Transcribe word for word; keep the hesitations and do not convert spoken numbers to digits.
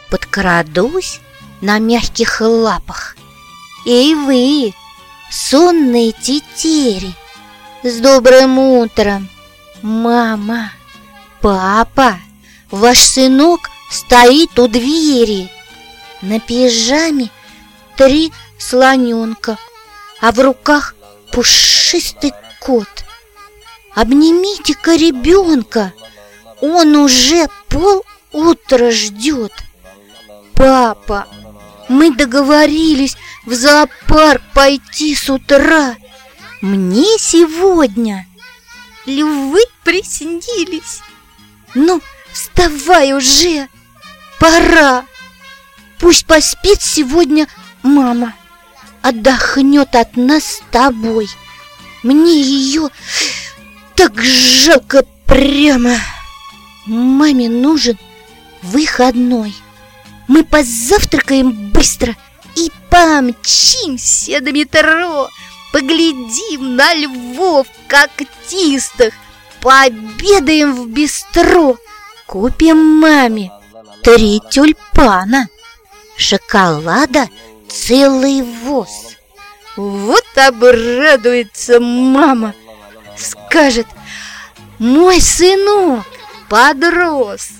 подкрадусь на мягких лапах. Эй вы, сонные тетери, с добрым утром! Мама, папа, ваш сынок стоит у двери. На пижаме три слоненка, а в руках пушистый кот. Обнимите-ка ребенка, он уже полутра ждет. Папа, мы договорились в зоопарк пойти с утра. Мне сегодня львы приснились. Ну, вставай уже, пора. Пусть поспит сегодня мама, отдохнет от нас с тобой. Мне ее так жалко прямо. Маме нужен выходной. Мы позавтракаем быстро и помчимся до метро. Поглядим на львов когтистых, пообедаем в бистро. Купим маме три тюльпана, шоколада целый воз. Вот обрадуется мама, скажет: мой сынок подрос.